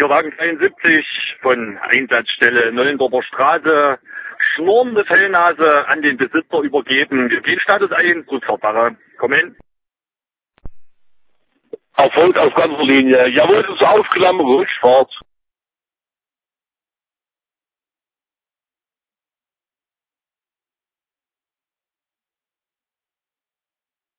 Hier Wagen 73 von Einsatzstelle Nollendorfer Straße. Schnurrende Fellnase an den Besitzer übergeben. Wir gehen Status ein, Fußfahrtsache. Komm hin. Erfolg auf ganzer Linie. Jawohl, ist aufgenommen, Rückfahrt.